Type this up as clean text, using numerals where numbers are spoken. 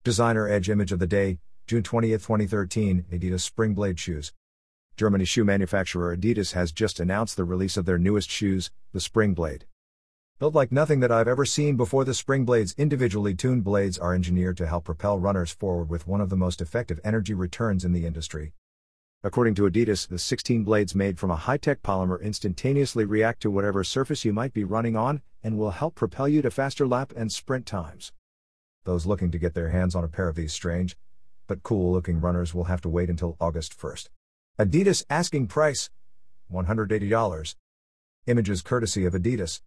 Designer Edge image of the day, June 20, 2013, Adidas Springblade shoes. Germany shoe manufacturer Adidas has just announced the release of their newest shoes, the Springblade. Built like nothing that I've ever seen before, the Springblade's individually tuned blades are engineered to help propel runners forward with one of the most effective energy returns in the industry. According to Adidas, the 16 blades made from a high-tech polymer instantaneously react to whatever surface you might be running on, and will help propel you to faster lap and sprint times. Those looking to get their hands on a pair of these strange, but cool-looking runners will have to wait until August 1st. Adidas asking price, $180. Images courtesy of Adidas.